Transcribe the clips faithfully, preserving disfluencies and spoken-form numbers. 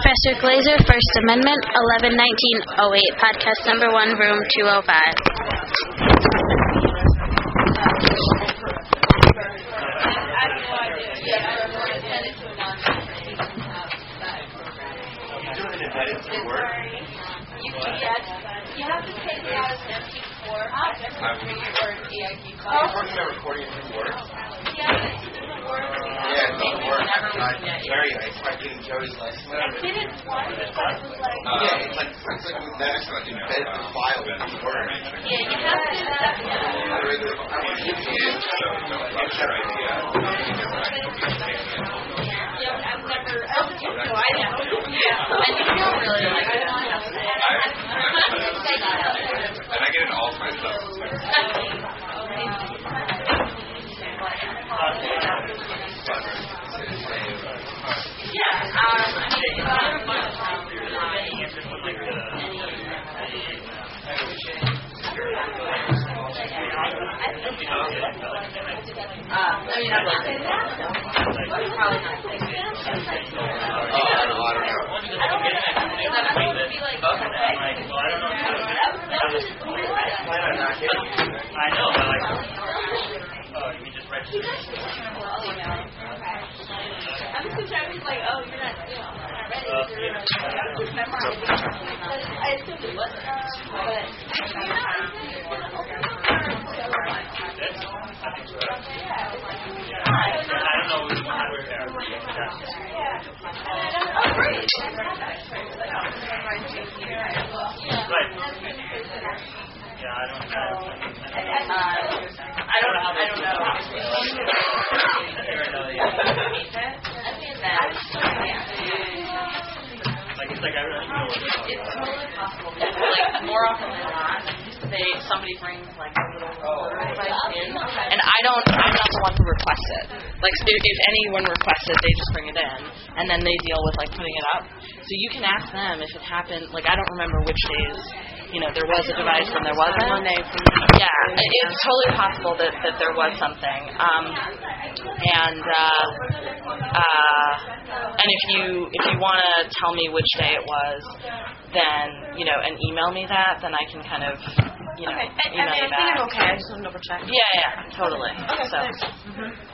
Professor Glazer, First Amendment, eleven nineteen oh eight, podcast number one, room two oh five. You have to take it out as an M P four. Or E I P file. Are you working on recording it through Word? Yeah, but it doesn't work. Yeah, it doesn't work. Very nice. I did Joey's license. I did it once, but it was like... Yeah, it's like, it's like with that, it's like embed the file in Word. Yeah, you have to do that. I'd rather, I want to use it. Yeah, I've never... I don't know. I know. Yeah. And you don't really like... I don't know. And I get it all my stuff. Yeah, um, I mean, I mean, I'm not saying that, so probably not. Oh, I don't know, I don't know. I don't get it. I would be like, okay. I know, but like, oh, you mean just register? I'm just concerned with like, oh, you're not, you know, not ready. You're not memorizing. I assumed it was, but you're I don't know which one we're there. Oh, great. Right. Yeah, I don't know. I don't know. I don't know. Like, it's like I really know what it's about. It's totally possible. Like, more often than not, they somebody brings like a little device in, and I don't. I'm not the one who requests it. Like, so if, if anyone requests it, they just bring it in, and then they deal with like putting it up. So you can ask them if it happened. Like, I don't remember which days. You know, there was a device and there wasn't. Yeah, it's totally possible that, that there was something. Um, and uh, uh, and if you if you want to tell me which day it was, then you know, and email me that, then I can kind of you know okay. email I, I, you I back. think I'm okay. I just want to double check. Yeah, yeah, totally. Okay, so. Mm-hmm.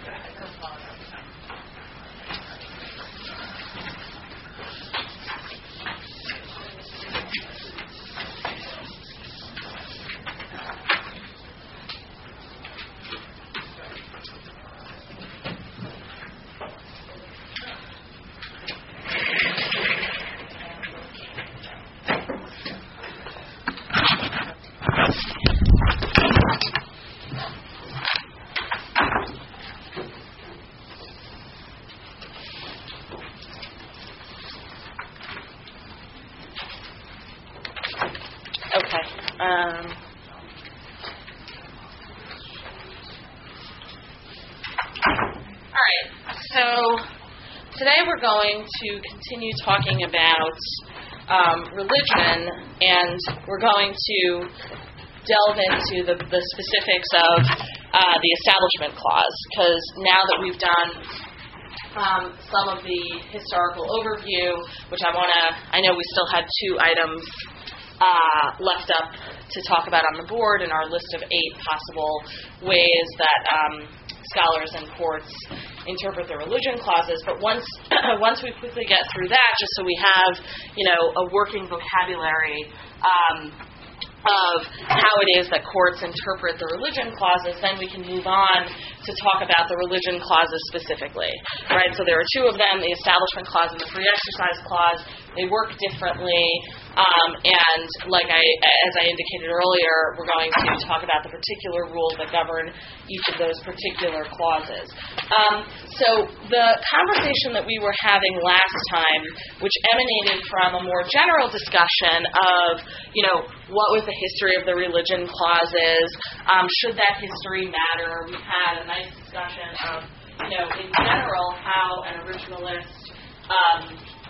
Um, all right, so today we're going to continue talking about um, religion, and we're going to delve into the, the specifics of uh, the Establishment Clause, because now that we've done um, some of the historical overview, which I want to, I know we still had two items Uh, left up to talk about on the board in our list of eight possible ways that um, scholars and courts interpret the religion clauses. But once once we quickly get through that, just so we have, you know, a working vocabulary um, of how it is that courts interpret the religion clauses, then we can move on to talk about the religion clauses specifically, right? So there are two of them, the Establishment Clause and the Free Exercise Clause. They work differently, um, and like I, as I indicated earlier, we're going to talk about the particular rules that govern each of those particular clauses. Um, so the conversation that we were having last time, which emanated from a more general discussion of, you know, what was the history of the religion clauses, um, should that history matter? We had a nice discussion of, you know, in general, how an originalist um,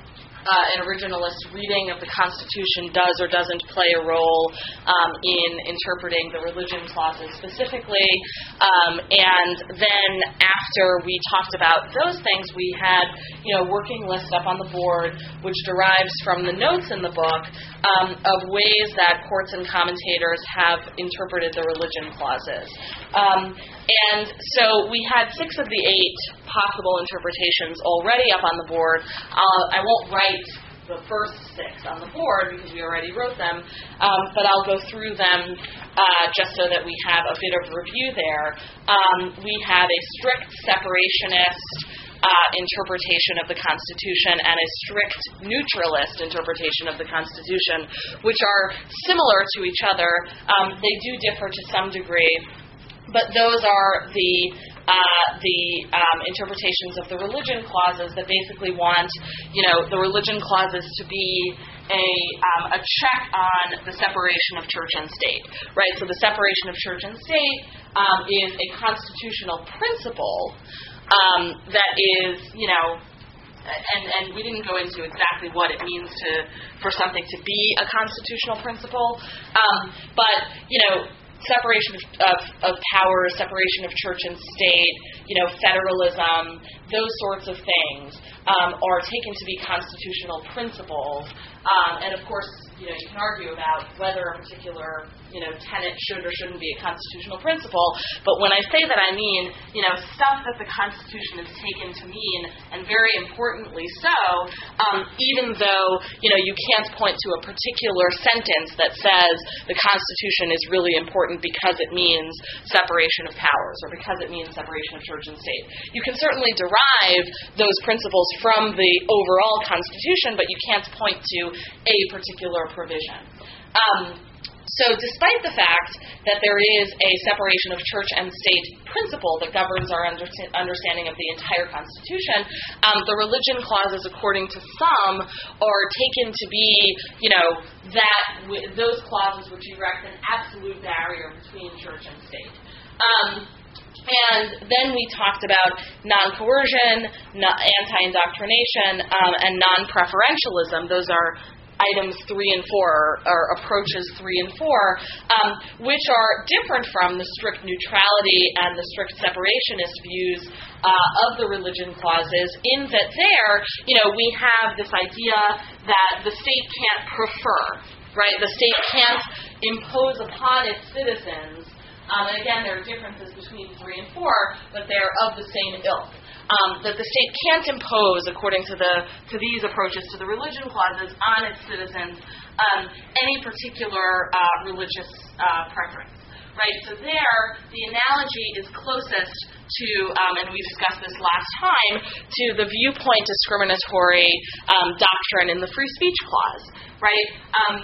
uh, an originalist reading of the Constitution does or doesn't play a role um, in interpreting the religion clauses specifically. Um, and then after we talked about those things, we had, you know, a working list up on the board, which derives from the notes in the book um, of ways that courts and commentators have interpreted the religion clauses. Um, and so we had six of the eight possible interpretations already up on the board. Uh, I won't write the first six on the board because we already wrote them, um, but I'll go through them uh, just so that we have a bit of review there. Um, we have a strict separationist Uh, interpretation of the Constitution and a strict neutralist interpretation of the Constitution, which are similar to each other. Um, they do differ to some degree, but those are the uh, the um, interpretations of the religion clauses that basically want, you know, the religion clauses to be a um, a check on the separation of church and state, right? So the separation of church and state um, is a constitutional principle. Um, that is, you know, and, and we didn't go into exactly what it means to for something to be a constitutional principle, um, but, you know, separation of, of, of power, separation of church and state, you know, federalism, those sorts of things um, are taken to be constitutional principles. Um, and, of course, you know, you can argue about whether a particular, you know, tenet should or shouldn't be a constitutional principle. But when I say that, I mean, you know, stuff that the Constitution is taken to mean, and very importantly so, um, even though, you know, you can't point to a particular sentence that says the Constitution is really important because it means separation of powers or because it means separation of church and state. You can certainly derive those principles from the overall Constitution, but you can't point to a particular provision. Um, so despite the fact that there is a separation of church and state principle that governs our under- understanding of the entire Constitution, um, the religion clauses, according to some, are taken to be, you know, that w- those clauses which erect an absolute barrier between church and state. Um, And then we talked about non-coercion, no- anti-indoctrination, um, and non-preferentialism. Those are items three and four, or, or approaches three and four, um, which are different from the strict neutrality and the strict separationist views uh, of the religion clauses, in that there, you know, we have this idea that the state can't prefer, right? The state can't impose upon its citizens. Um, and again, there are differences between three and four, but they're of the same ilk. Um, that the state can't impose, according to the to these approaches to the religion clauses, on its citizens um, any particular uh, religious uh, preference. Right? So there, the analogy is closest to, um, and we discussed this last time, to the viewpoint discriminatory um, doctrine in the free speech clause. Right? Um,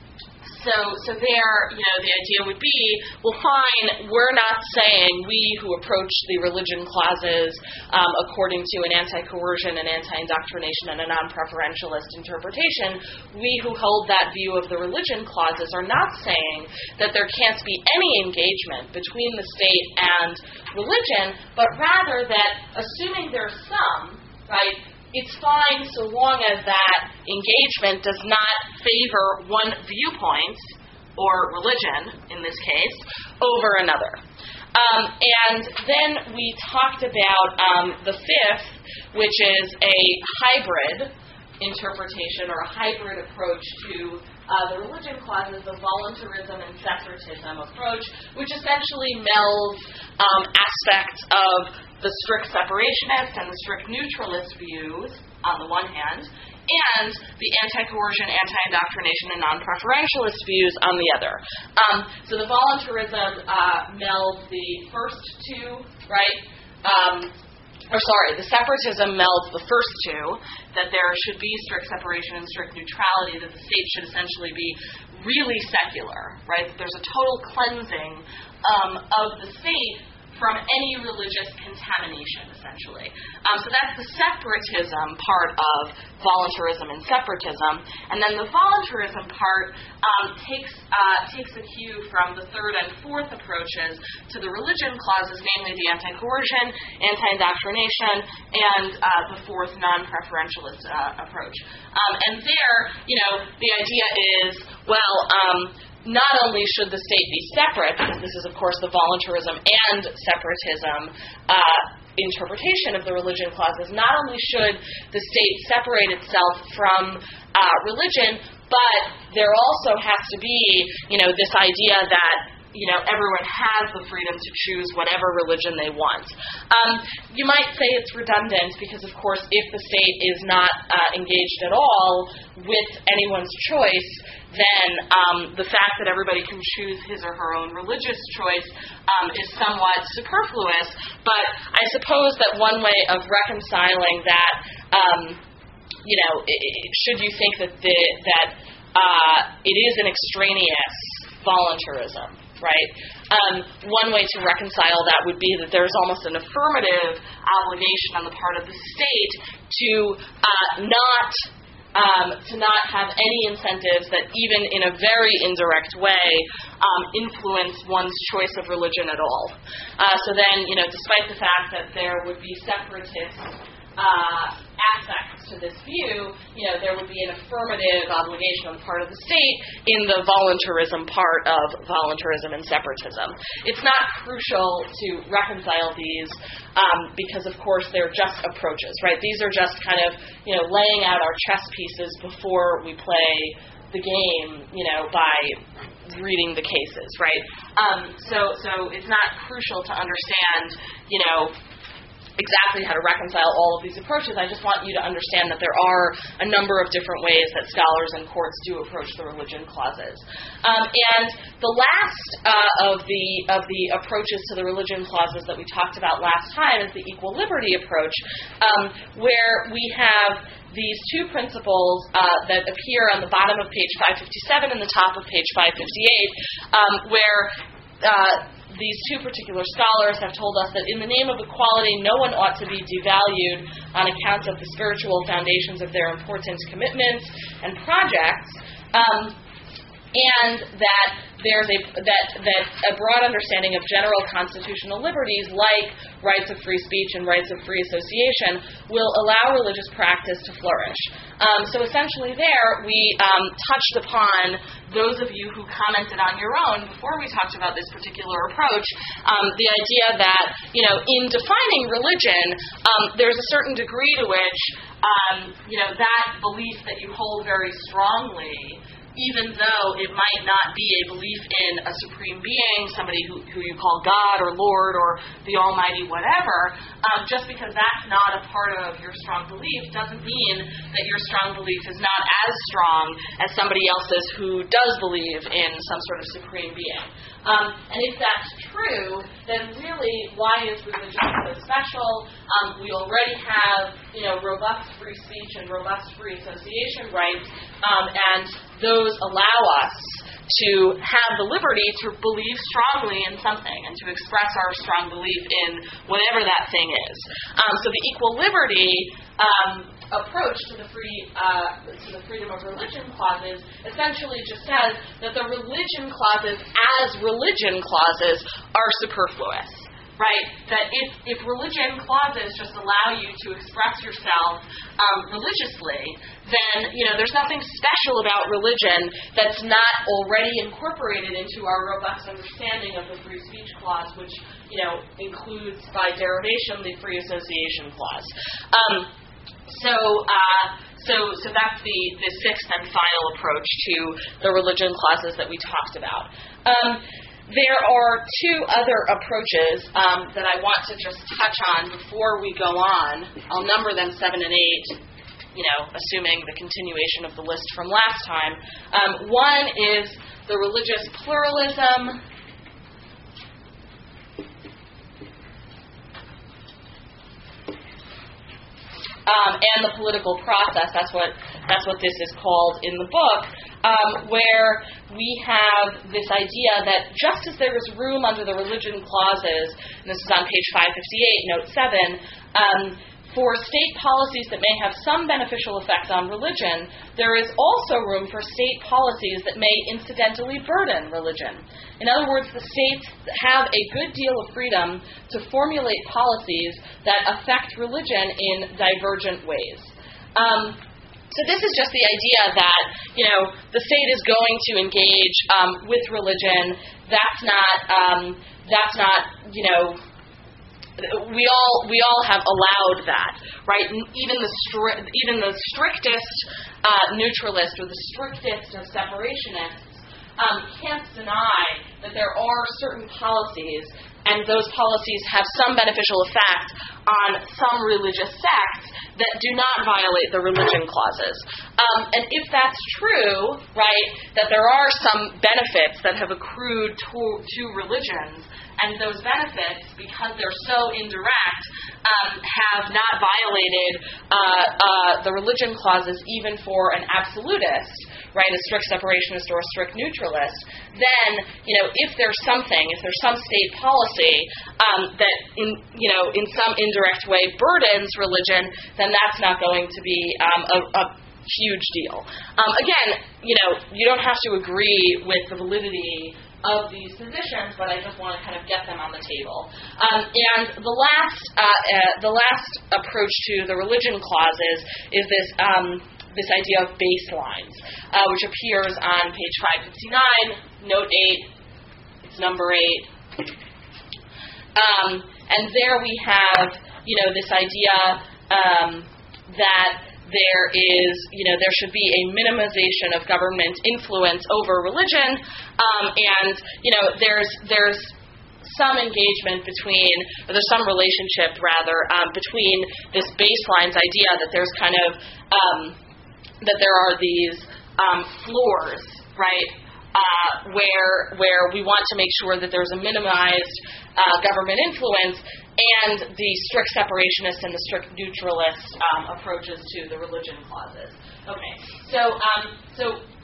So, so there, you know, the idea would be, well, fine, we're not saying, we who approach the religion clauses um, according to an anti-coercion and anti-indoctrination and a non-preferentialist interpretation, we who hold that view of the religion clauses are not saying that there can't be any engagement between the state and religion, but rather that, assuming there's some, right, it's fine so long as that engagement does not favor one viewpoint, or religion in this case, over another. Um, and then we talked about um, the fifth, which is a hybrid interpretation or a hybrid approach to uh, the religion clauses, the voluntarism and separatism approach, which essentially melds um, aspects of the strict separationist and the strict neutralist views on the one hand, and the anti-coercion, anti-indoctrination, and non-preferentialist views on the other. Um, so the voluntarism uh, melds the first two, right? Um, or sorry, the separatism melds the first two, that there should be strict separation and strict neutrality, that the state should essentially be really secular, right? That there's a total cleansing um, of the state from any religious contamination, essentially. Um, so that's the separatism part of voluntarism and separatism. And then the voluntarism part um, takes uh, takes a cue from the third and fourth approaches to the religion clauses, namely the anti-coercion, anti-indoctrination, and uh, the fourth non-preferentialist uh, approach. Um, and there, you know, the idea is, well, um, not only should the state be separate, because this is, of course, the voluntarism and separatism uh, interpretation of the religion clauses, not only should the state separate itself from uh, religion, but there also has to be, you know, this idea that, you know, everyone has the freedom to choose whatever religion they want. Um, you might say it's redundant because, of course, if the state is not uh, engaged at all with anyone's choice, then um, the fact that everybody can choose his or her own religious choice um, is somewhat superfluous. But I suppose that one way of reconciling that, um, you know, it, it, should you think that the, that uh, it is an extraneous voluntarism, right? Um, one way to reconcile that would be that there's almost an affirmative obligation on the part of the state to uh, not um, to not have any incentives that even in a very indirect way um, influence one's choice of religion at all. Uh, so then, you know, despite the fact that there would be separatist uh, aspects to this view, you know, there would be an affirmative obligation on the part of the state in the voluntarism part of voluntarism and separatism. It's not crucial to reconcile these um, because, of course, they're just approaches, right? These are just kind of, you know, laying out our chess pieces before we play the game, you know, by reading the cases, right? Um, so, so it's not crucial to understand, you know, exactly how to reconcile all of these approaches. I just want you to understand that there are a number of different ways that scholars and courts do approach the religion clauses. Um, and the last uh, of the of the approaches to the religion clauses that we talked about last time is the equal liberty approach, um, where we have these two principles uh, that appear on the bottom of page five fifty-seven and the top of page five fifty-eight, um, where uh, these two particular scholars have told us that in the name of equality, no one ought to be devalued on account of the spiritual foundations of their important commitments and projects, um, and that there's a that that a broad understanding of general constitutional liberties like rights of free speech and rights of free association will allow religious practice to flourish. Um, so essentially there we um, touched upon those of you who commented on your own before we talked about this particular approach, um, the idea that, you know, in defining religion, um, there's a certain degree to which, um, you know, that belief that you hold very strongly, even though it might not be a belief in a supreme being, somebody who, who you call God or Lord or the Almighty whatever, um, just because that's not a part of your strong belief doesn't mean that your strong belief is not as strong as somebody else's who does believe in some sort of supreme being. Um, and if that's true, then really, why is religion so special? Um, we already have, you know, robust free speech and robust free association rights, um, and those allow us to have the liberty to believe strongly in something and to express our strong belief in whatever that thing is. Um, so the equal liberty um, approach to the free uh, to the freedom of religion clauses essentially just says that the religion clauses as religion clauses are superfluous. Right? That if, if religion clauses just allow you to express yourself um, religiously, then, you know, there's nothing special about religion that's not already incorporated into our robust understanding of the free speech clause, which, you know, includes by derivation the free association clause. Um, so, uh, so, so that's the, the sixth and final approach to the religion clauses that we talked about. Um, There are two other approaches um, that I want to just touch on before we go on. I'll number them seven and eight, you know, assuming the continuation of the list from last time. Um, one is the religious pluralism. um, and the political process. That's what that's what this is called in the book, um, where we have this idea that just as there is room under the religion clauses, and this is on page five fifty-eight, note seven, um, for state policies that may have some beneficial effect on religion, there is also room for state policies that may incidentally burden religion. In other words, the states have a good deal of freedom to formulate policies that affect religion in divergent ways. Um, so this is just the idea that, you know, the state is going to engage um, with religion. That's not, um, that's not, you know, We all we all have allowed that, right? Even the stri- even the strictest uh, neutralist or the strictest of separationists um, can't deny that there are certain policies, and those policies have some beneficial effect on some religious sects that do not violate the religion clauses. Um, and if that's true, right, that there are some benefits that have accrued to, to religions, and those benefits, because they're so indirect, um, have not violated uh, uh, the religion clauses even for an absolutist, right, a strict separationist or a strict neutralist, then, you know, if there's something, if there's some state policy um, that, in, you know, in some indirect way burdens religion, then that's not going to be um, a, a huge deal. Um, again, you know, you don't have to agree with the validity of these positions, but I just want to kind of get them on the table. Um, and the last, uh, uh, the last approach to the religion clauses is this um, this idea of baselines, uh, which appears on page five fifty-nine, note eight. It's number eight, um, and there we have, you know, this idea um, that there is, you know, there should be a minimization of government influence over religion, um, and, you know, there's there's some engagement between, or there's some relationship, rather, um, between this baselines idea that there's kind of, um, that there are these um, floors, right, uh, where where we want to make sure that there's a minimized uh, government influence, and the strict separationist and the strict neutralist um, approaches to the religion clauses. Okay, so um, so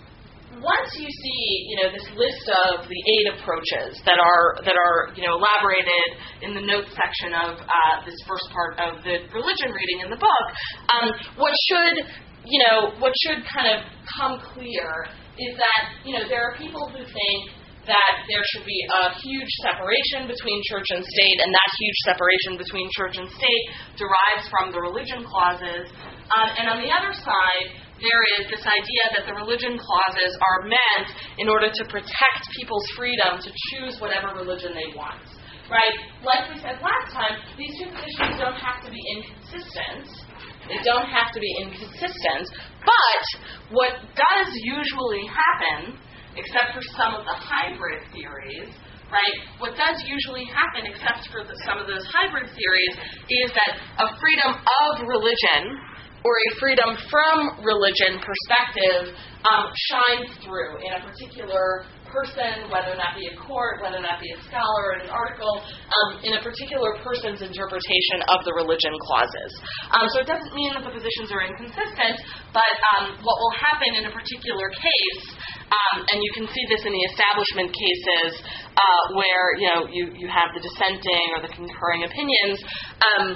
once you see, you know, this list of the eight approaches that are that are you know elaborated in the notes section of uh, this first part of the religion reading in the book, um, what should you know what should kind of come clear is that, you know, there are people who think that there should be a huge separation between church and state, and that huge separation between church and state derives from the religion clauses. Um, and on the other side, there is this idea that the religion clauses are meant in order to protect people's freedom to choose whatever religion they want. Right? Like we said last time, these two positions don't have to be inconsistent. They don't have to be inconsistent, but what does usually happen, except for some of the hybrid theories, right, what does usually happen, except for the, some of those hybrid theories, is that a freedom of religion or a freedom from religion perspective um, shines through in a particular person, whether that be a court, whether that be a scholar in an article, um, in a particular person's interpretation of the religion clauses. Um, so it doesn't mean that the positions are inconsistent, but um, what will happen in a particular case, um, and you can see this in the establishment cases uh, where, you know, you, you have the dissenting or the concurring opinions, um,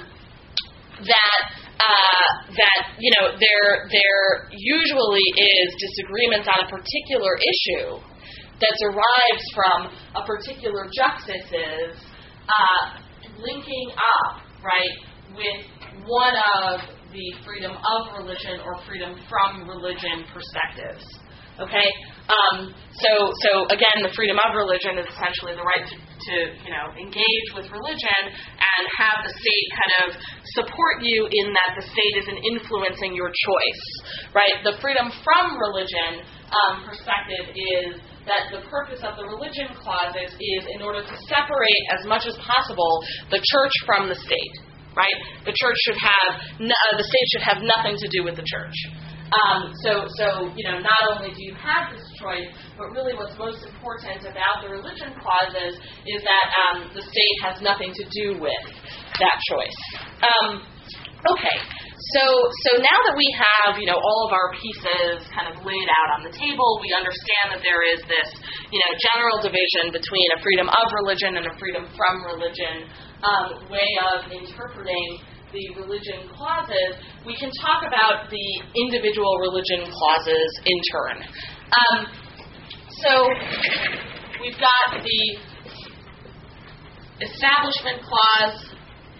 that Uh, that, you know, there there usually is disagreement on a particular issue that derives from a particular justice's uh, linking up, right, with one of the freedom of religion or freedom from religion perspectives. Okay? Um, so, so again, the freedom of religion is essentially the right to, to, you know, engage with religion and have the state kind of support you in that the state isn't influencing your choice, right? The freedom from religion um, perspective is that the purpose of the religion clauses is in order to separate as much as possible the church from the state, right? The church should have, no, uh, the state should have nothing to do with the church. Um, so, so, you know, not only do you have this choice, but really what's most important about the religion clauses is that um, the state has nothing to do with that choice. Um, Okay, so so now that we have, you know, all of our pieces kind of laid out on the table, we understand that there is this, you know, general division between a freedom of religion and a freedom from religion um, way of interpreting the religion clauses. We can talk about the individual religion clauses in turn. Um, so we've got the Establishment Clause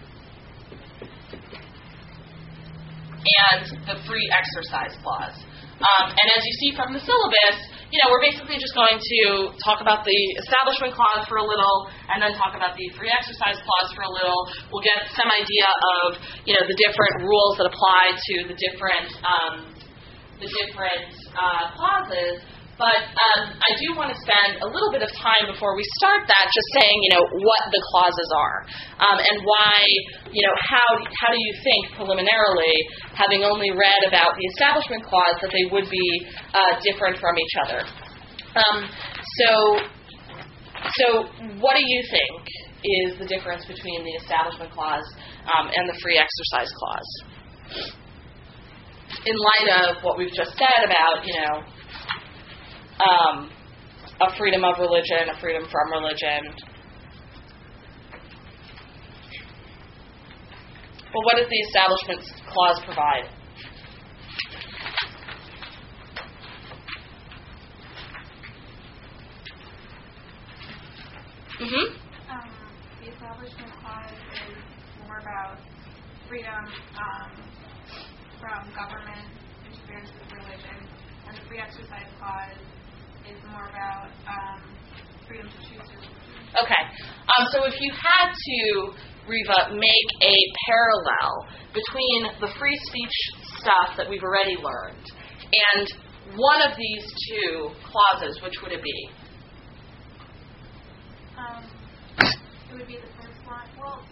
and the Free Exercise Clause. Um, and as you see from the syllabus, you know, we're basically just going to talk about the Establishment Clause for a little, and then talk about the Free Exercise Clause for a little. We'll get some idea of, you know, the different rules that apply to the different um, the different uh, clauses. But um, I do want to spend a little bit of time before we start that just saying, you know, what the clauses are um, and why, you know, how how do you think preliminarily, having only read about the Establishment Clause, that they would be uh, different from each other. Um, so, so what do you think is the difference between the Establishment Clause um, and the Free Exercise Clause? In light of what we've just said about, you know, Um, a freedom of religion, a freedom from religion. Well, what does the Establishment Clause provide? Mm-hmm. Um, the Establishment Clause is more about freedom um, from government interference with religion, and the Free Exercise Clause is more about um, freedom to choose your religion. Okay. Um, so if you had to, Reva, make a parallel between the free speech stuff that we've already learned and one of these two clauses, which would it be? Um, it would be the first one. Well,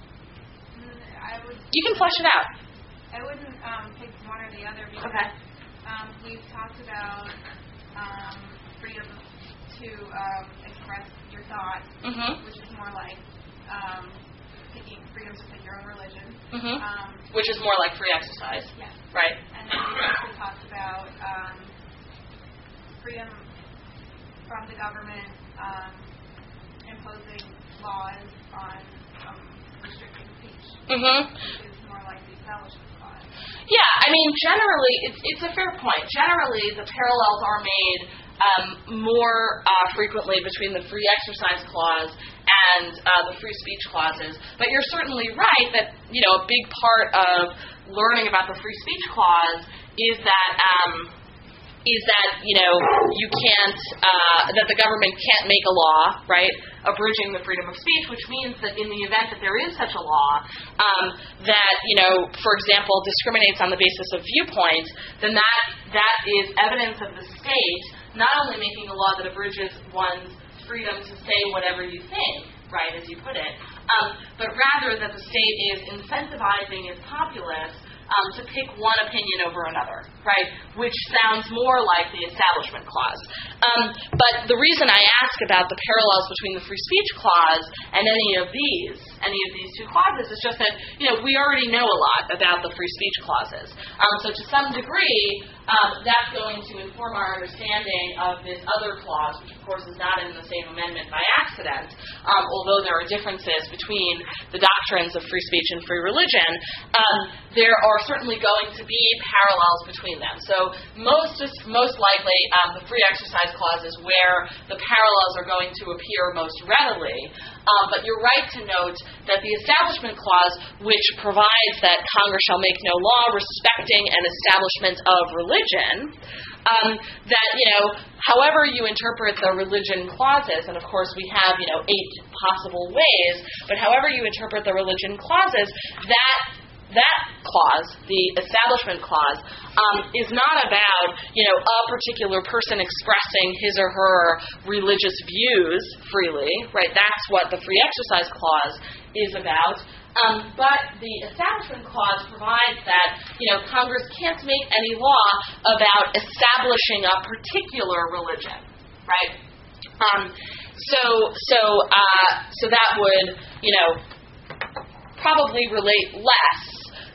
I would... You can flesh it out. I wouldn't um, pick one or the other because okay. um, we've talked about um, freedom to um, express your thoughts, mm-hmm. which is more like um, picking freedom to pick your own religion. Mm-hmm. Um, which is more like free exercise. Yes. Right. And then we also talked about um, freedom from the government um, imposing laws on um, restricting speech, mm-hmm. which is more like the Establishment Clause. Yeah, I mean, generally, it's, it's a fair point. Generally, the parallels are made um, more uh, frequently between the Free Exercise Clause and uh, the Free Speech Clauses. But you're certainly right that, you know, a big part of learning about the Free Speech Clause is that um, is that, you know, you can't, uh, that the government can't make a law, right, abridging the freedom of speech, which means that in the event that there is such a law um, that, you know, for example, discriminates on the basis of viewpoint, then that that is evidence of the state not only making a law that abridges one's freedom to say whatever you think, right, as you put it, um, but rather that the state is incentivizing its populace Um, to pick one opinion over another, right, which sounds more like the Establishment Clause. Um, but the reason I ask about the parallels between the Free Speech Clause and any of these, any of these two clauses, is just that, you know, we already know a lot about the Free Speech Clauses. Um, so to some degree, um, that's going to inform our understanding of this other clause, which of course is not in the same amendment by accident, um, although there are differences between the doctrines of free speech and free religion. Um, there are certainly going to be parallels between them. So most most likely, um, the Free Exercise Clause is where the parallels are going to appear most readily. Um, but you're right to note that the Establishment Clause, which provides that Congress shall make no law respecting an establishment of religion, um, that, you know, however you interpret the religion clauses, and of course we have, you know, eight possible ways, but however you interpret the religion clauses, that That clause, the Establishment Clause, um, is not about, you know, a particular person expressing his or her religious views freely, right? That's what the Free Exercise Clause is about. Um, but the Establishment Clause provides that, you know, Congress can't make any law about establishing a particular religion, right? Um, so, so, uh, so that would, you know, probably relate less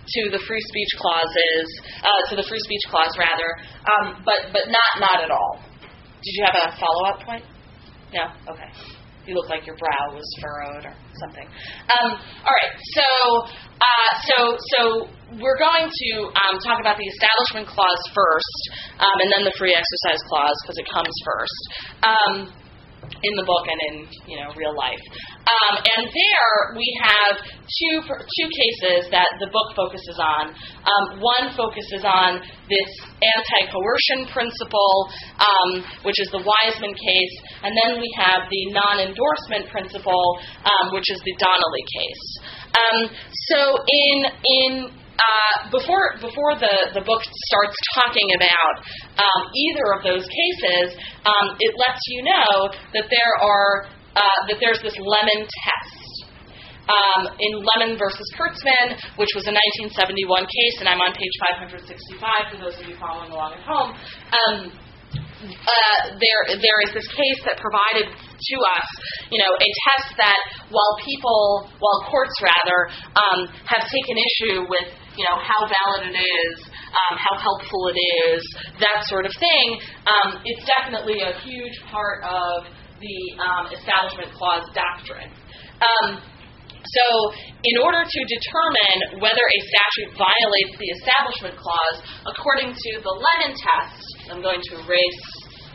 to the free speech clauses, uh, to the free speech clause rather, um, but but not not at all. Did you have a follow-up point? No? Okay. You look like your brow was furrowed or something. Um, all right. So uh, so so we're going to um, talk about the Establishment Clause first, um, and then the Free Exercise Clause because it comes first. Um, in the book and in, you know, real life. Um, and there we have two two cases that the book focuses on. Um, one focuses on this anti-coercion principle, um, which is the Wiseman case, and then we have the non-endorsement principle, um, which is the Donnelly case. Um, so in in Uh, before before the, the book starts talking about um, either of those cases, um, it lets you know that there are uh, that there's this Lemon test. Um, in Lemon versus Kurtzman, which was a nineteen seventy-one case, and I'm on page five hundred sixty-five for those of you following along at home. Um, Uh, there, there is this case that provided to us, you know, a test that while people, while courts rather, um, have taken issue with, you know, how valid it is, um, how helpful it is, that sort of thing, um, it's definitely a huge part of the um, Establishment Clause doctrine. Um, So, in order to determine whether a statute violates the Establishment Clause, according to the Lemon test, I'm going to erase.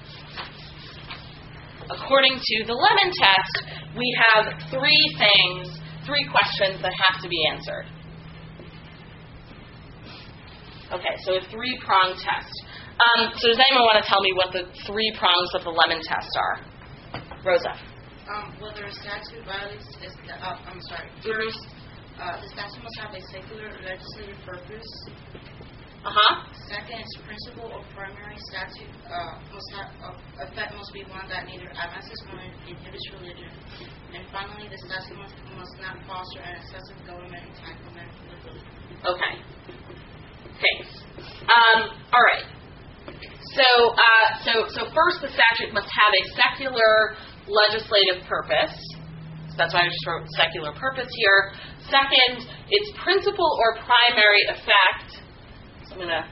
According to the Lemon test, we have three things, three questions that have to be answered. Okay, so a three-pronged test. Um, so, does anyone want to tell me what the three prongs of the Lemon test are? Rosa. Um, whether a statute violates, is the, uh, I'm sorry, first, uh, the statute must have a secular legislative purpose. Uh-huh. Second, its principal or primary statute uh, must have, uh, effect must be one that neither advances nor inhibits religion. And finally, the statute must, must not foster an excessive government entanglement with religion. Okay. Thanks. Um, all right. So, uh, so, so first, the statute must have a secular legislative purpose. So that's why I just wrote secular purpose here. Second, its principal or primary effect. So I'm going to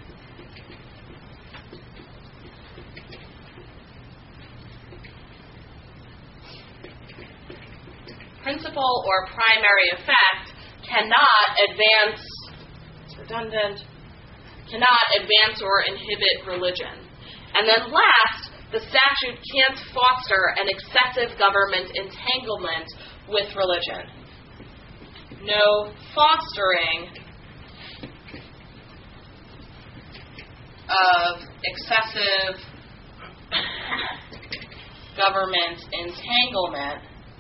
principal or primary effect cannot advance, it's redundant, cannot advance or inhibit religion. And then last, the statute can't foster an excessive government entanglement with religion. No fostering of excessive government entanglement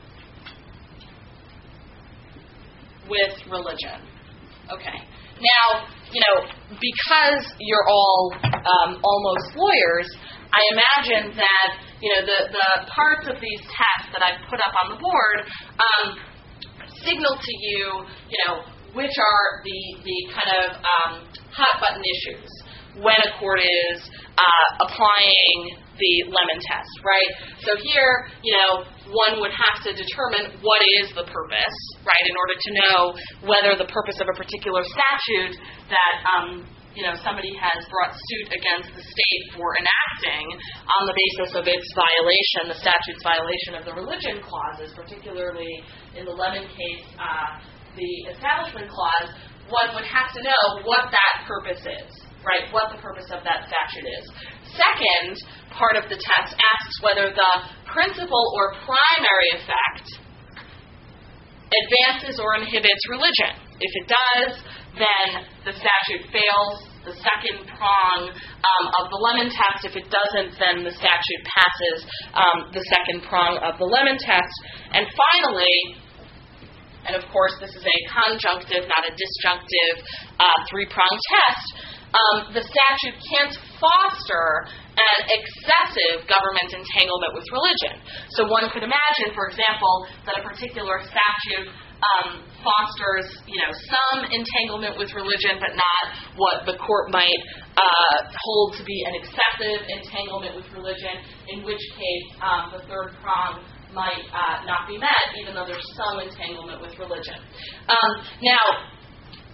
with religion. Okay. Now, you know, because you're all um, almost lawyers, I imagine that, you know, the, the parts of these tests that I've put up on the board um, signal to you, you know, which are the, the kind of um, hot-button issues when a court is uh, applying the Lemon test, right? So here, you know, one would have to determine what is the purpose, right, in order to know whether the purpose of a particular statute that, um, you know, somebody has brought suit against the state for enacting on the basis of its violation, the statute's violation of the religion clauses, particularly in the Lemon case, uh, the Establishment Clause, one would have to know what that purpose is, right, what the purpose of that statute is. Second part of the test asks whether the principal or primary effect advances or inhibits religion. If it does, then the statute fails the second prong um, of the Lemon test. If it doesn't, then the statute passes um, the second prong of the Lemon test. And finally, and of course this is a conjunctive, not a disjunctive, uh, three-prong test, um, the statute can't foster an excessive government entanglement with religion. So one could imagine, for example, that a particular statute um, fosters, you know, some entanglement with religion, but not what the court might uh, hold to be an excessive entanglement with religion, in which case um, the third prong might uh, not be met, even though there's some entanglement with religion. Um, now,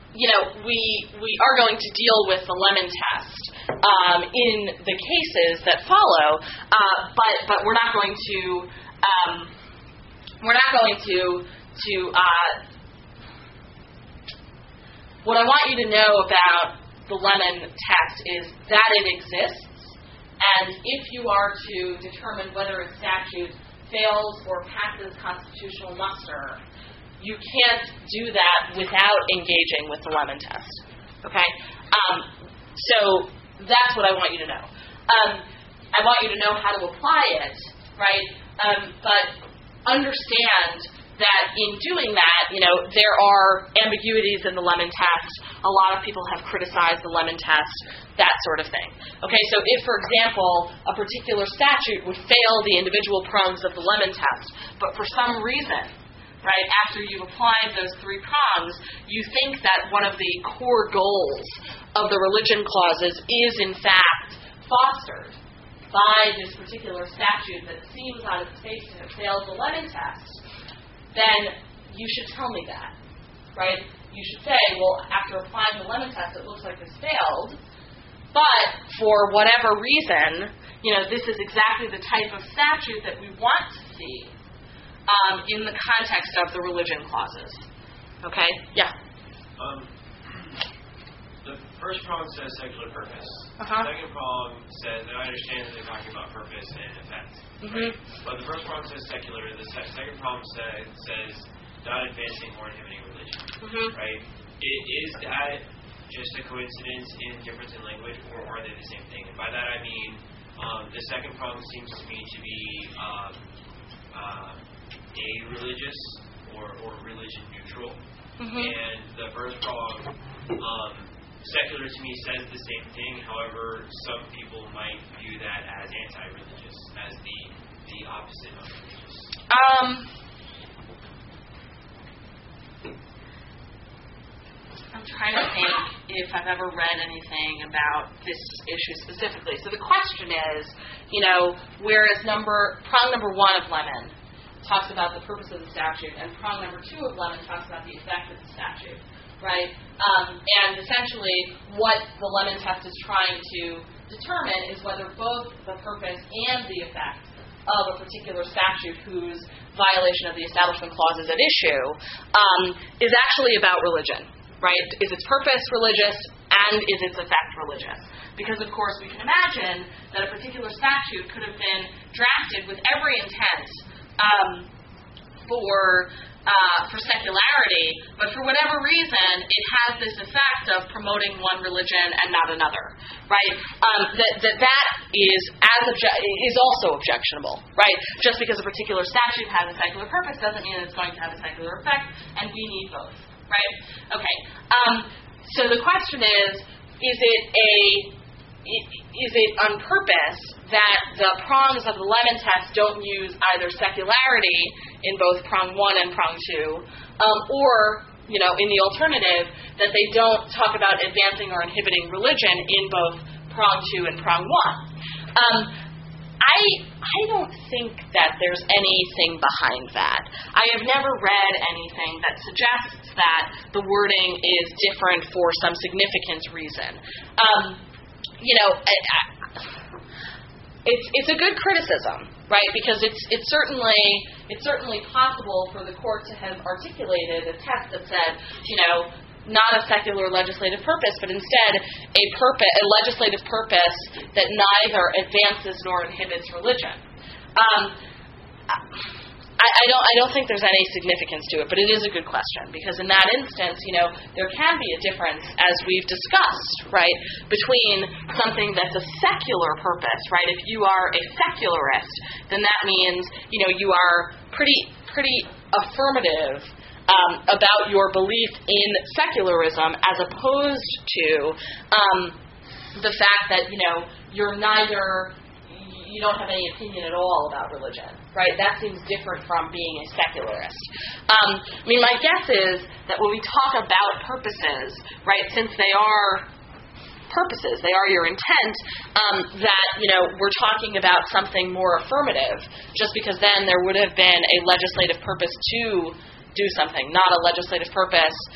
you know, we we are going to deal with the Lemon Test um, in the cases that follow, uh, but but we're not going to um, we're not going to to uh, what I want you to know about the Lemon Test is that it exists, and if you are to determine whether a statute fails or passes constitutional muster, you can't do that without engaging with the Lemon Test, okay? Um, so that's what I want you to know. Um, I want you to know how to apply it, right? Um, but understand that in doing that, you know, there are ambiguities in the Lemon Test. A lot of people have criticized the Lemon Test, that sort of thing. Okay, so if, for example, a particular statute would fail the individual prongs of the Lemon Test, but for some reason, right, after you've applied those three prongs, you think that one of the core goals of the religion clauses is, in fact, fostered by this particular statute that seems on its face to have failed the Lemon Test, then you should tell me that, right? You should say, well, after applying the Lemon Test, it looks like this failed, but for whatever reason, you know, this is exactly the type of statute that we want to see Um, in the context of the religion clauses. Okay? Yeah? Um, the first prong says secular purpose. Uh-huh. The second prong says, and I understand that they're talking about purpose and effect. Mm-hmm. Right? But the first prong says secular. The se- second prong says, says not advancing or inhibiting religion. Mm-hmm. Right? It, is that just a coincidence in difference in language, or are they the same thing? And by that I mean, um, the second prong seems to me to be um, uh, a religious or, or religion neutral, mm-hmm. and the first prong, um, secular to me says the same thing. However, some people might view that as anti-religious, as the the opposite of religious. Um, I'm trying to think if I've ever read anything about this issue specifically. So the question is, you know, whereas number prong number one of Lemon talks about the purpose of the statute, and prong number two of Lemon talks about the effect of the statute, right? Um, and essentially, what the Lemon Test is trying to determine is whether both the purpose and the effect of a particular statute whose violation of the Establishment Clause is at issue um, is actually about religion, right? Is its purpose religious, and is its effect religious? Because, of course, we can imagine that a particular statute could have been drafted with every intent Um, for uh, for secularity, but for whatever reason, it has this effect of promoting one religion and not another, right? Um, that that that is as obje- is also objectionable, right? Just because a particular statute has a secular purpose doesn't mean it's going to have a secular effect, and we need both, right? Okay. Um, so the question is: Is it a Is it on purpose that the prongs of the Lemon Test don't use either secularity in both prong one and prong two, um, or, you know, in the alternative, that they don't talk about advancing or inhibiting religion in both prong two and prong one? Um, I I don't think that there's anything behind that. I have never read anything that suggests that the wording is different for some significant reason. Um, You know, it's it's a good criticism, right? Because it's it's certainly it's certainly possible for the court to have articulated a test that said, you know, not a secular legislative purpose, but instead a purpose, a legislative purpose that neither advances nor inhibits religion. Um, I, I don't I don't think there's any significance to it, but it is a good question, because in that instance, you know, there can be a difference, as we've discussed, right, between something that's a secular purpose, right? If you are a secularist, then that means, you know, you are pretty pretty affirmative um, about your belief in secularism, as opposed to um, the fact that, you know, you're neither you don't have any opinion at all about religion, right? That seems different from being a secularist. Um, I mean, my guess is that when we talk about purposes, right, since they are purposes, they are your intent, um, that, you know, we're talking about something more affirmative, just because then there would have been a legislative purpose to do something, not a legislative purpose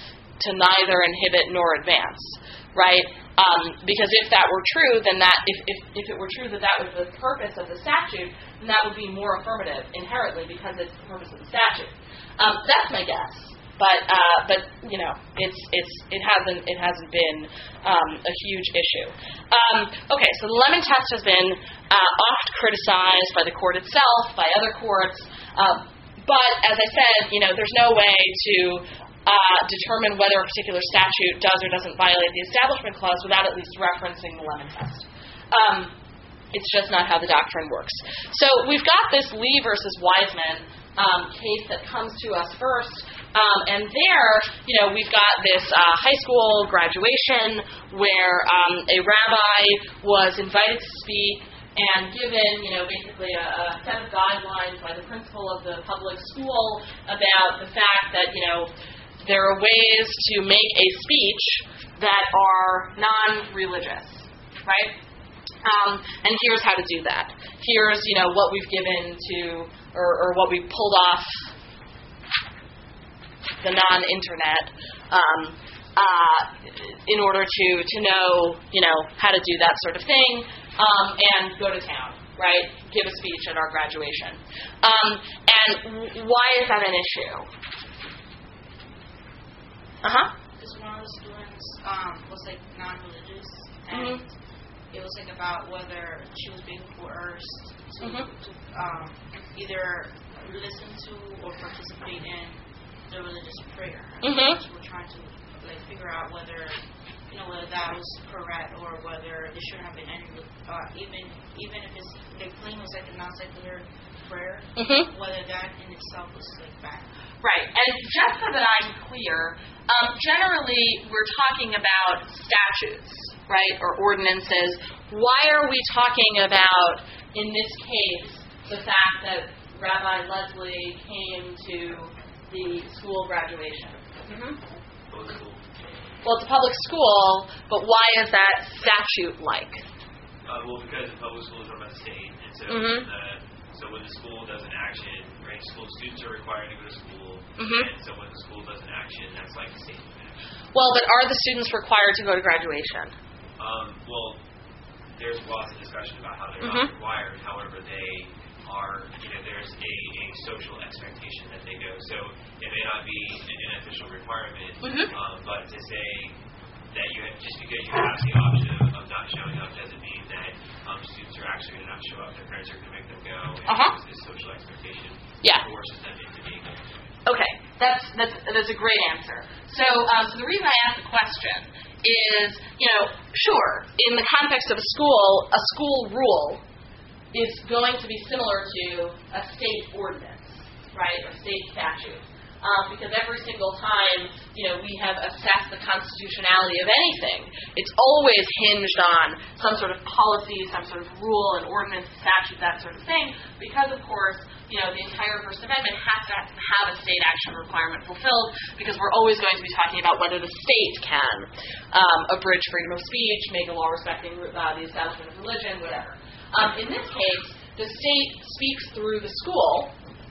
to neither inhibit nor advance, right? Um, because if that were true, then that if, if if it were true that that was the purpose of the statute, then that would be more affirmative inherently because it's the purpose of the statute. Um, that's my guess, but uh, but you know, it's it's it hasn't it hasn't been um, a huge issue. Um, okay, so the Lemon Test has been uh, oft criticized by the court itself, by other courts, uh, but as I said, you know, there's no way to Uh, determine whether a particular statute does or doesn't violate the Establishment Clause without at least referencing the Lemon Test. Um, it's just not how the doctrine works. So we've got this Lee versus Wiseman um, case that comes to us first, um, and there, you know, we've got this uh, high school graduation where um, a rabbi was invited to speak and given, you know, basically a, a set of guidelines by the principal of the public school about the fact that, you know, there are ways to make a speech that are non-religious, right? Um, and here's how to do that. Here's, you know, what we've given to, or, or what we pulled off the non-internet um, uh, in order to, to know, you know, how to do that sort of thing um, and go to town, right? Give a speech at our graduation. Um, and w- why is that an issue? Uh-huh. Because one of the students um, was like non-religious, and mm-hmm. it was like about whether she was being coerced to, mm-hmm. to um, either listen to or participate in the religious prayer. Mm-hmm. So we're trying to like figure out whether you know whether that was correct or whether there shouldn't have been any uh, even even if it's they claim it was like a non-secular prayer, mm-hmm. whether that in itself was like bad. Right, and just so that I'm clear, um, generally we're talking about statutes, right, or ordinances. Why are we talking about, in this case, the fact that Rabbi Leslie came to the school graduation? Mm-hmm. Well, it's a public school, but why is that statute-like? Uh, well, because the public schools are run by the state, and so mm-hmm. the, so when the school does an action, right, school students are required to go to school, mm-hmm. and so when the school does an action, that's like a state action. Well, but are the students required to go to graduation? Um, well, there's lots of discussion about how they're mm-hmm. not required. However, they are, you know, there's a, a social expectation that they go. So it may not be an, an official requirement, mm-hmm. um, but to say that you have, just because you have the option of, of not showing up doesn't mean that um, students are actually going to not show up. Their parents are going to make them go. And uh-huh. there's this social expectation yeah. forces them into being there. Okay, that's that's that's a great answer. So, um, so the reason I asked the question is, you know, sure, in the context of a school, a school rule is going to be similar to a state ordinance, right, or state statute. Um, because every single time, you know, we have assessed the constitutionality of anything, it's always hinged on some sort of policy, some sort of rule, an ordinance, statute, that sort of thing, because, of course, you know, the entire First Amendment has to have a state action requirement fulfilled, because we're always going to be talking about whether the state can um, abridge freedom of speech, make a law respecting uh, the establishment of religion, whatever. Um, in this case, the state speaks through the school,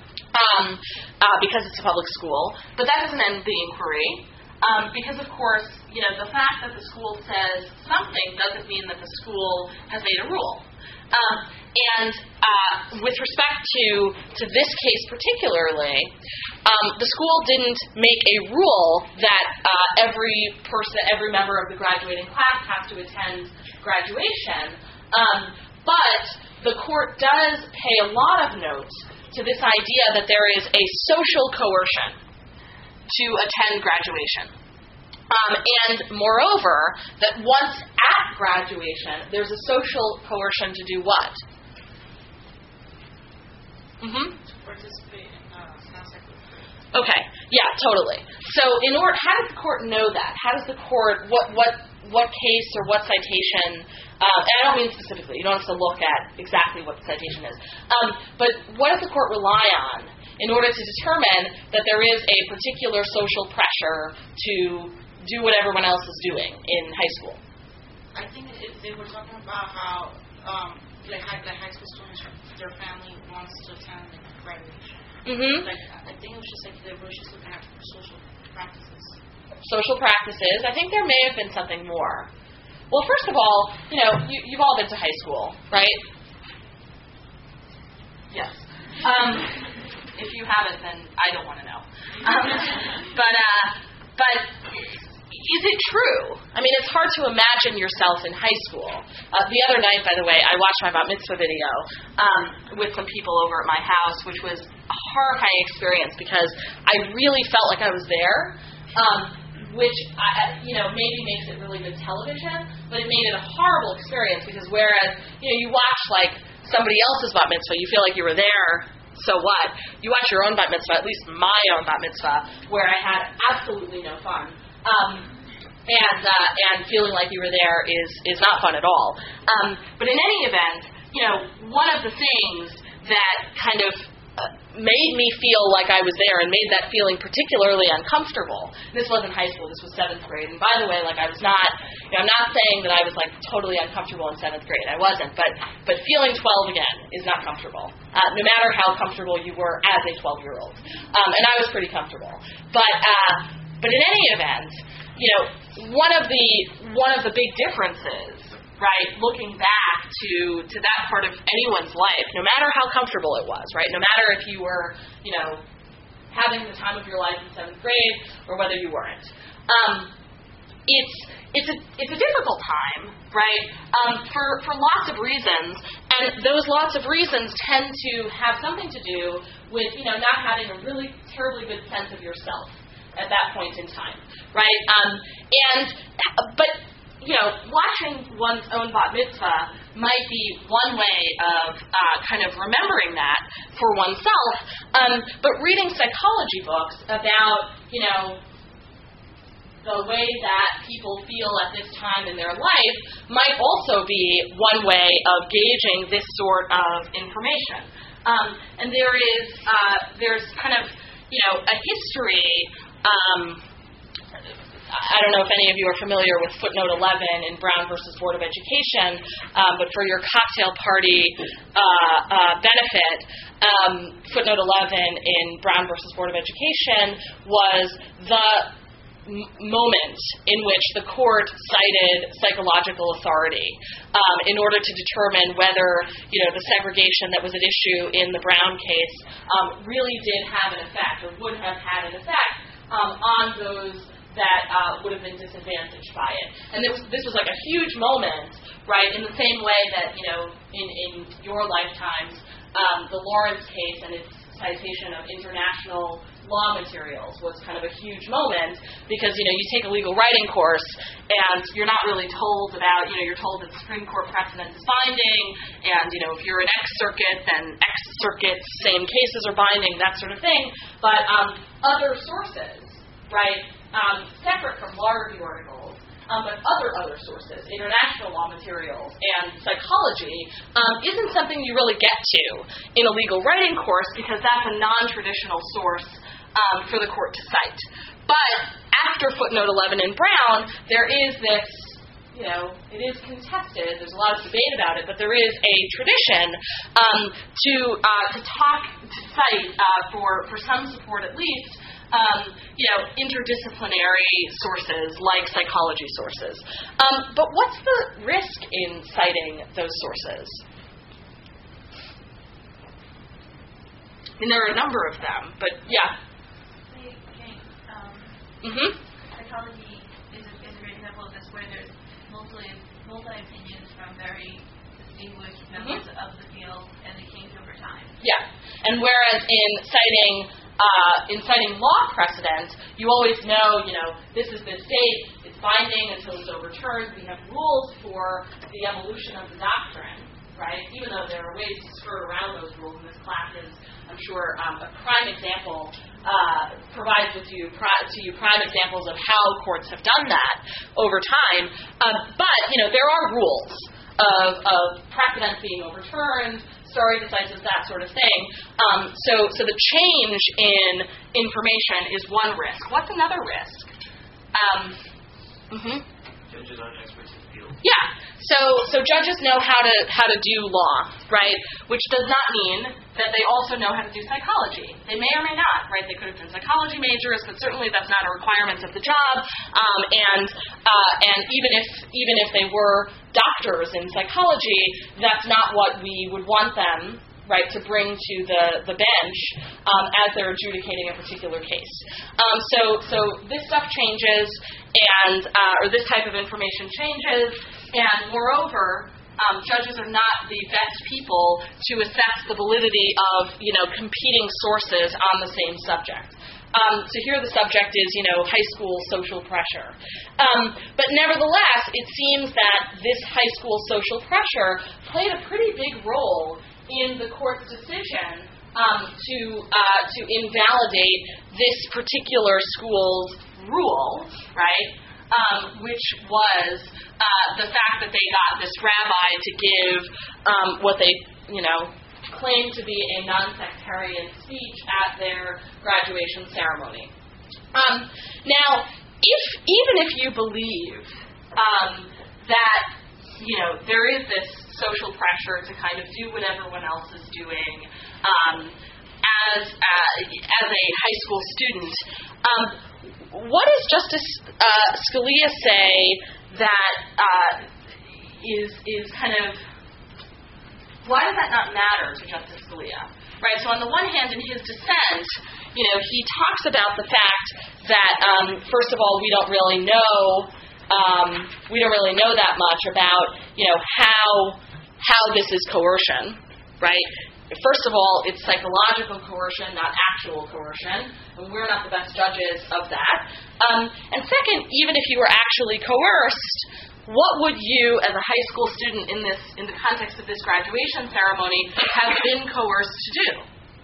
Um, uh, because it's a public school, but that doesn't end the inquiry, um, because, of course, you know, the fact that the school says something doesn't mean that the school has made a rule. Um, and uh, with respect to, to this case particularly, um, the school didn't make a rule that uh, every person, every member of the graduating class has to attend graduation, um, but the court does pay a lot of note to this idea that there is a social coercion to attend graduation. Um, and moreover, that once at graduation, there's a social coercion to do what? Mm-hmm. To participate in uh, non-secular. Okay, yeah, totally. So in order, how does the court know that? How does the court, what, what, what case or what citation, um, and I don't mean specifically, you don't have to look at exactly what the citation is, um, but what does the court rely on in order to determine that there is a particular social pressure to do what everyone else is doing in high school? I think if they were talking about how, um, like, high, like high school students, their family wants to attend graduation. Mm-hmm. Like, I think it was just like they were just looking at social practices. social practices. I think there may have been something more. Well, first of all, you know, you, you've all been to high school, right? Yes. Um, if you haven't, then I don't want to know. Um, but, uh, but is it true? I mean, it's hard to imagine yourself in high school. Uh, the other night, by the way, I watched my bat mitzvah video um, with some people over at my house, which was a horrifying experience because I really felt like I was there, um, which, I, you know, maybe makes it really good television, but it made it a horrible experience because whereas, you know, you watch, like, somebody else's bat mitzvah, you feel like you were there, so what? You watch your own bat mitzvah, at least my own bat mitzvah, where I had absolutely no fun. Um, and uh, and feeling like you were there is, is not fun at all. Um, but in any event, you know, one of the things that kind of uh, made me feel like I was there and made that feeling particularly uncomfortable, this wasn't high school, this was seventh grade, and by the way, like I was not, you know, I'm not saying that I was like totally uncomfortable in seventh grade, I wasn't, but but feeling twelve again is not comfortable, uh, no matter how comfortable you were as a twelve-year-old, um, and I was pretty comfortable, but uh, but in any event, you know, one of the one of the big differences, right, looking back to to that part of anyone's life, no matter how comfortable it was, right, no matter if you were, you know, having the time of your life in seventh grade or whether you weren't, um, it's it's a it's a difficult time, right, um, for for lots of reasons, and those lots of reasons tend to have something to do with, you know, not having a really terribly good sense of yourself at that point in time, right? Um, and, but, you know, watching one's own bat mitzvah might be one way of uh, kind of remembering that for oneself, um, but reading psychology books about, you know, the way that people feel at this time in their life might also be one way of gauging this sort of information. Um, and there is, uh, there's kind of, you know, a history. Um, I don't know if any of you are familiar with footnote eleven in Brown versus Board of Education, um, but for your cocktail party uh, uh, benefit, um, footnote eleven in Brown versus Board of Education was the m- moment in which the court cited psychological authority um, in order to determine whether, you know, the segregation that was at issue in the Brown case um, really did have an effect or would have had an effect Um, on those that uh, would have been disadvantaged by it. And this, this was like a huge moment, right, in the same way that, you know, in, in your lifetimes, um, the Lawrence case and its citation of international law materials was kind of a huge moment because, you know, you take a legal writing course and you're not really told about, you know, you're told that Supreme Court precedent is binding and, you know, if you're an X circuit, then X circuit's same cases are binding, that sort of thing. But um, other sources, right, um, separate from law review articles, um, but other other sources, international law materials and psychology, um, isn't something you really get to in a legal writing course because that's a non-traditional source um, for the court to cite. But after footnote eleven in Brown, there is this, you know, it is contested, there's a lot of debate about it, but there is a tradition um, to uh, to talk, to cite uh, for, for some support at least, Um, you know, interdisciplinary sources like psychology sources. Um, but what's the risk in citing those sources? I mean, there are a number of them, but yeah. Okay, um, Mm-hmm. psychology is a, is a great example of this, where there's multi multi opinions from very distinguished members Mm-hmm. of the field, and they change over time. Yeah, and whereas in citing Uh, in citing law precedent, you always know, you know, this is this date, it's binding until it's overturned. We have rules for the evolution of the doctrine, right? Even though there are ways to skirt around those rules, and this class is, I'm sure, um, a prime example, uh, provides with you, pri- to you prime examples of how courts have done that over time. Um, but, you know, there are rules of, of precedent being overturned, stare decisis, that sort of thing. Um, so, so the change in information is one risk. What's another risk? Um, mm-hmm. Judges aren't experts in the field. Yeah. So, so judges know how to how to do law, right? Which does not mean that they also know how to do psychology. They may or may not, right? They could have been psychology majors, but certainly that's not a requirement of the job. Um, and uh, and even if even if they were doctors in psychology, that's not what we would want them, right, to bring to the the bench um, as they're adjudicating a particular case. Um, so so this stuff changes, and uh, or this type of information changes. And moreover, um, judges are not the best people to assess the validity of, you know, competing sources on the same subject. Um, so here the subject is, you know, high school social pressure. Um, but nevertheless, it seems that this high school social pressure played a pretty big role in the court's decision um, to uh, to invalidate this particular school's rule, right? Um, which was uh, the fact that they got this rabbi to give um, what they, you know, claimed to be a non-sectarian speech at their graduation ceremony. Um, now, if even if you believe um, that, you know, there is this social pressure to kind of do what everyone else is doing um, as uh, as a high school student. Um, What does Justice uh, Scalia say that uh, is is kind of, why does that not matter to Justice Scalia? Right. So on the one hand, in his dissent, you know, he talks about the fact that um, first of all, we don't really know um, we don't really know that much about, you know, how how this is coercion, right? First of all, it's psychological coercion, not actual coercion, and we're not the best judges of that. Um, and second, even if you were actually coerced, what would you, as a high school student in this, in the context of this graduation ceremony, have been coerced to do?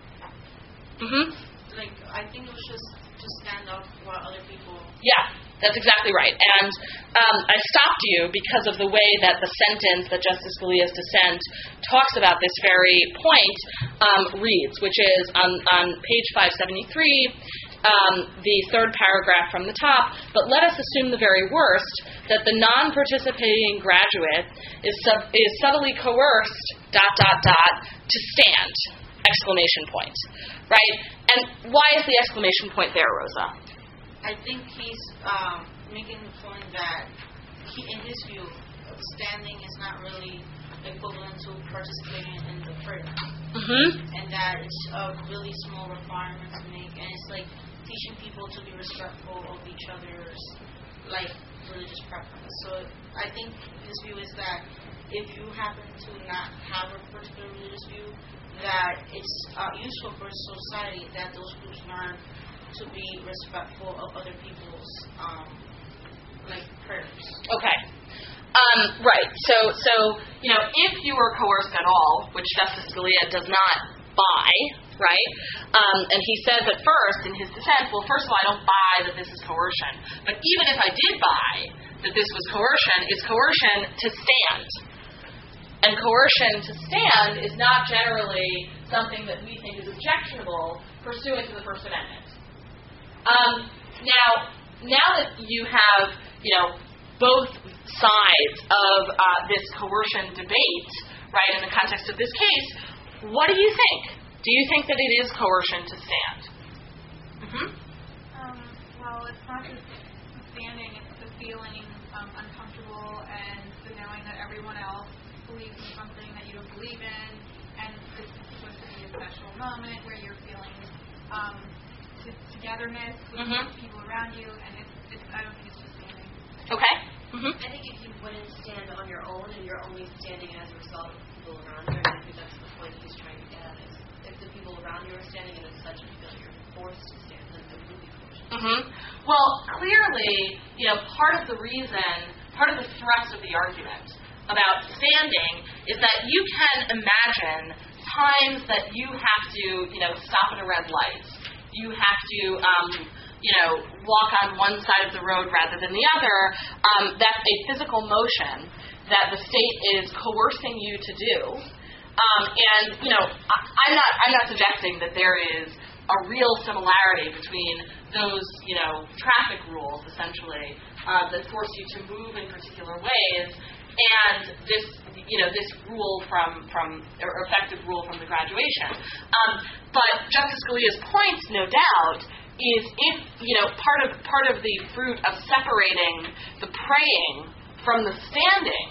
Mm-hmm. Like, I think it was just to stand up for other people. Yeah. That's exactly right. And um, I stopped you because of the way that the sentence that Justice Scalia's dissent talks about this very point um, reads, which is on, on page five seventy-three, um, the third paragraph from the top. But let us assume the very worst, that the non-participating graduate is, sub, is subtly coerced, dot, dot, dot, to stand, exclamation point. Right? And why is the exclamation point there, Rosa? I think he's um, making the point that, he, in his view, standing is not really equivalent to participating in the prayer. Mm-hmm. And that it's a really small requirement to make. And it's like teaching people to be respectful of each other's, like, religious preference. So I think his view is that if you happen to not have a particular religious view, that it's uh, useful for society that those groups learn to be respectful of other people's, um, like, prayers. Okay. Um, right. So, so you know, if you were coerced at all, which Justice Scalia does not buy, right? Um, and he says at first in his dissent, well, first of all, I don't buy that this is coercion. But even if I did buy that this was coercion, it's coercion to stand. And coercion to stand is not generally something that we think is objectionable pursuant to the First Amendment. Um, now, now that you have, you know, both sides of uh, this coercion debate, right, in the context of this case, what do you think? Do you think that it is coercion to stand? Mm-hmm. Um, well, it's not just standing, it's the feeling um, uncomfortable and the knowing that everyone else believes in something that you don't believe in, and this is supposed to be a special moment where you're feeling um, togetherness with mm-hmm. people around you, and it's, it's, I don't think it's just standing. Okay. Mm-hmm. I think if you wouldn't stand on your own and you're only standing as a result of people around you, I think that's the point he's trying to get at, is if the people around you are standing and it's such a feel you're forced to stand, then it would be coercion. Mm-hmm. Well, clearly, you know, part of the reason, part of the thrust of the argument about standing is that you can imagine times that you have to, you know, stop at a red light. You have to, um, you know, walk on one side of the road rather than the other. Um, that's a physical motion that the state is coercing you to do. Um, and, you know, I, I'm not I'm not suggesting that there is a real similarity between those, you know, traffic rules, essentially, uh, that force you to move in particular ways and this, you know, this rule from, from or effective rule from the graduation. Um, but Justice Scalia's point, no doubt, is if, you know, part of part of the fruit of separating the praying from the standing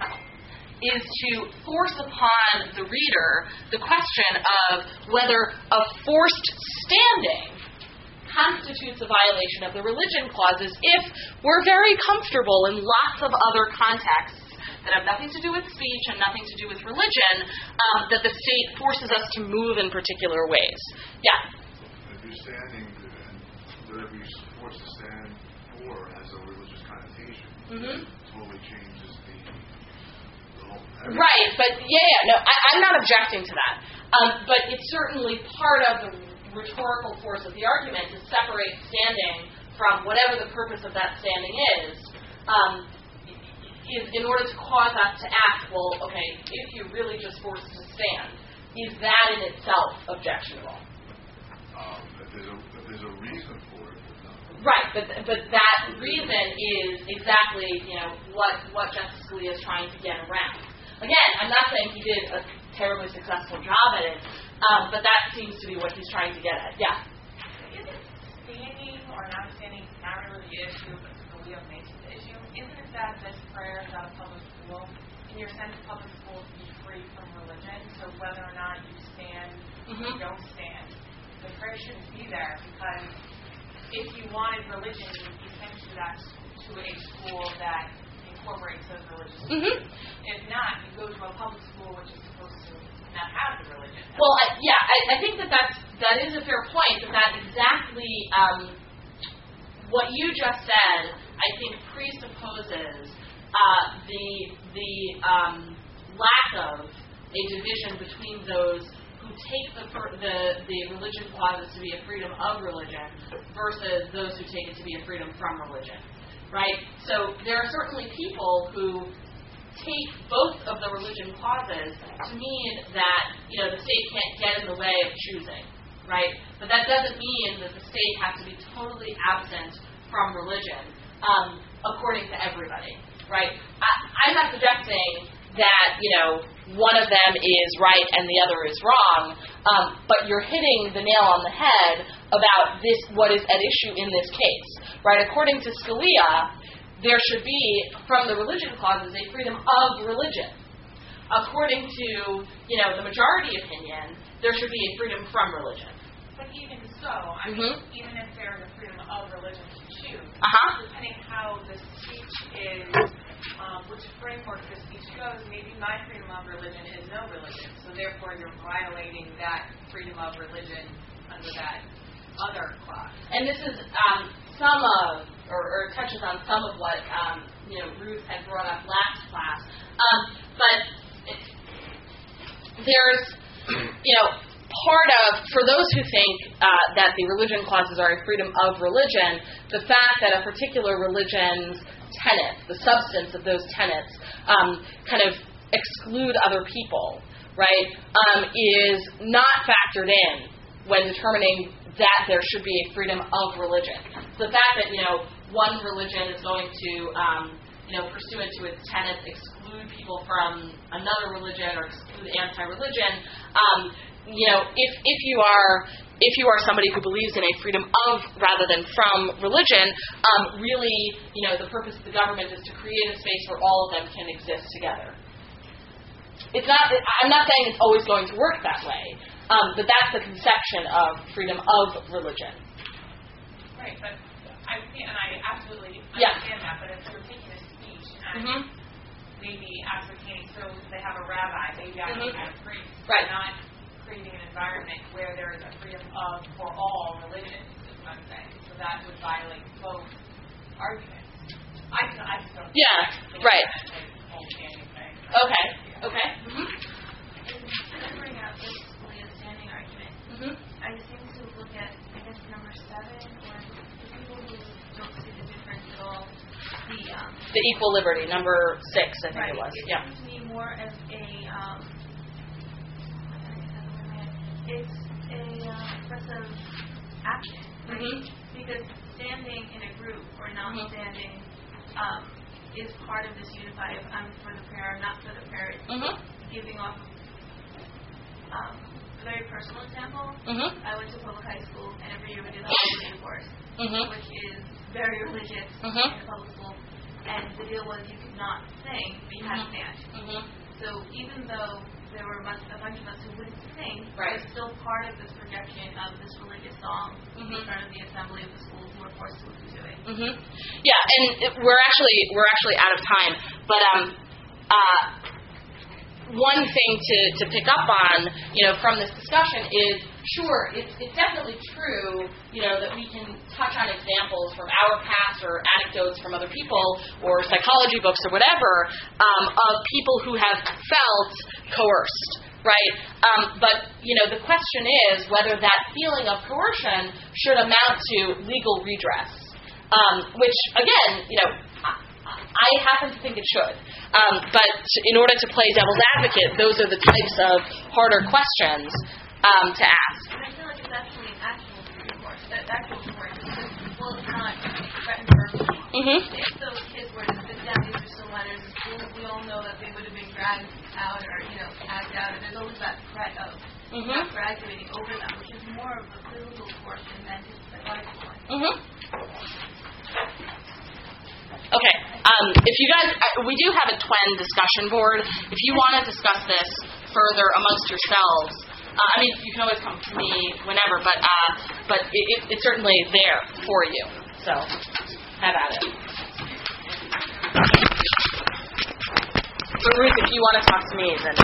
is to force upon the reader the question of whether a forced standing constitutes a violation of the religion clauses if we're very comfortable in lots of other contexts that have nothing to do with speech and nothing to do with religion, um, that the state forces us to move in particular ways. Yeah? If you're standing and whatever you're forced to stand for has a religious connotation, Mm-hmm. it totally changes the, the whole... Right, but yeah, yeah, no, I, I'm not objecting to that. Um, but it's certainly part of the rhetorical force of the argument to separate standing from whatever the purpose of that standing is, um, is in order to cause us to ask, well, okay, if you're really just forced to stand, is that in itself objectionable? Um, if, there's a, if there's a reason for it, but not. Right, but but that reason is exactly, you know, what, what Justice Scalia is trying to get around. Again, I'm not saying he did a terribly successful job at it, um, but that seems to be what he's trying to get at. Yeah? Isn't standing or not standing not really the issue, but Scalia makes it the issue? Isn't it that this prayer is at a public school? In your sense, public schools be free from religion, so whether or not you stand Mm-hmm. or don't stand, the prayer shouldn't be there, because if you wanted religion, you'd be sent to that to a school that incorporates those religious Mm-hmm. If not, you go to a public school which is supposed to not have the religion. Well, I, yeah, I, I think that that's, that is a fair point, but that exactly um, what you just said, I think, presupposes uh, the the um, lack of a division between those who take the, the the religion clauses to be a freedom of religion versus those who take it to be a freedom from religion, right? So there are certainly people who take both of the religion clauses to mean that, you know, the state can't get in the way of choosing, right? But that doesn't mean that the state has to be totally absent from religion, um, according to everybody, right? I, I'm not suggesting that, you know, one of them is right and the other is wrong, um, but you're hitting the nail on the head about this, what is at issue in this case, right? According to Scalia, there should be, from the religion clauses, a freedom of religion. According to, you know, the majority opinion, there should be a freedom from religion. But even so, I mm-hmm. mean, even if there's a freedom of religion to choose, uh-huh. depending how the speech is, um, which framework the speech goes, maybe my freedom of religion is no religion. So therefore, you're violating that freedom of religion under that other clause. And this is um, some of, or, or touches on some of what um, you know Ruth had brought up last class. Um, but it, there's, you know, part of, for those who think uh, that the religion clauses are a freedom of religion, the fact that a particular religion's tenets, the substance of those tenets, um, kind of exclude other people, right, um, is not factored in when determining that there should be a freedom of religion. So the fact that, you know, one religion is going to, um, you know, pursuant to its tenets, exclude people from another religion or exclude anti-religion, um, you know, if if you are if you are somebody who believes in a freedom of rather than from religion, um, really, you know, the purpose of the government is to create a space where all of them can exist together. It's not. I'm not saying it's always going to work that way, um, but that's the conception of freedom of religion. Right, but I and I absolutely Yeah. understand that. But if you're taking a speech and Mm-hmm. maybe ascertaining, so they have a rabbi, maybe I Mm-hmm. have a priest, Right. not creating an environment where there is a freedom of for all religions, is what I'm saying. So that would violate both arguments. I, I just don't Yeah, think right. that's a whole standing thing. Okay. Okay. Mm-hmm. To bring out this Scalia standing argument, Mm-hmm. I seem to look at, I guess, number seven, or the people who don't see the difference at all, the, um, The equal liberty, number six, I think right, it was. it Yeah. seems to me more as a, um, it's a uh, expressive action, right? Mm-hmm. Because standing in a group or not Mhm. standing, um, is part of this unified, I'm for the prayer, I'm not for the prayer, Mm-hmm. giving off um, a very personal example. Mm-hmm. I went to public high school, and every year we did the holiday course, Mm-hmm. which is very religious Mhm. in the public school. And the deal was you could not sing, but you had to stand. Mm-hmm. So even though there were much, a bunch of us who wouldn't sing, Right. we're still part of this projection of this religious song Mhm. in front of the assembly of the schools who were forced to listen to it. Mm-hmm. Yeah, and it, we're actually we're actually out of time. But um, uh, one thing to, to pick up on, you know, from this discussion is, sure, it's it's definitely true, you know, that we can touch on examples from our past or anecdotes from other people or psychology books or whatever um, of people who have felt coerced. Right, um, but you know the question is whether that feeling of coercion should amount to legal redress, um, which again, you know, I, I happen to think it should. Um, but in order to play devil's advocate, those are the types of harder questions um, to ask. And I feel like it's actually an actual recourse. That actual recourse is well, it's not threatened personally. Mm-hmm. If those kids were to sit down, these are still letters in school, we all know that they would have been dragged out or, you know, tagged out, and there's always that threat of Mm-hmm. not graduating over them, which is more of a physical portion than just the psychological one. Mm-hmm. Okay. Um, if you guys, uh, we do have a T W E N discussion board. If you want to discuss this further amongst yourselves, uh, I mean, you can always come to me whenever, but uh, but it, it, it's certainly there for you. So have at it. But Ruth, if you want to talk to me, then.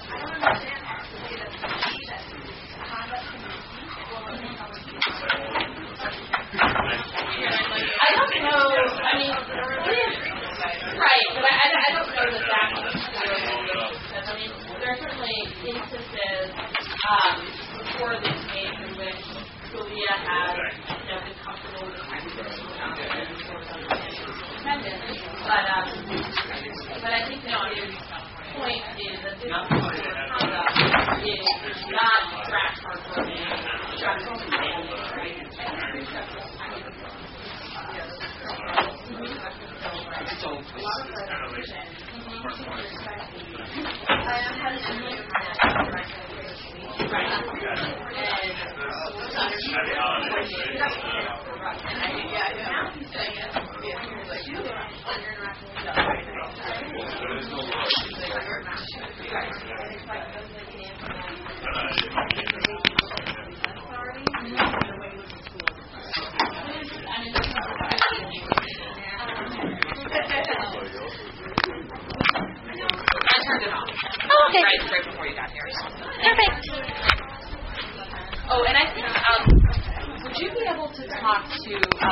I don't know. I mean, right, but I, I don't know that that's because I mean, there are certainly instances um, before this case in which Sylvia has, you know, been comfortable with the fact that she was not independent. But um, but I think that his point is that this particular conduct is not crash hardworking, right? Okay. Right, right before you got here. Perfect. Oh, and I think, um, would you be able to talk to... Uh,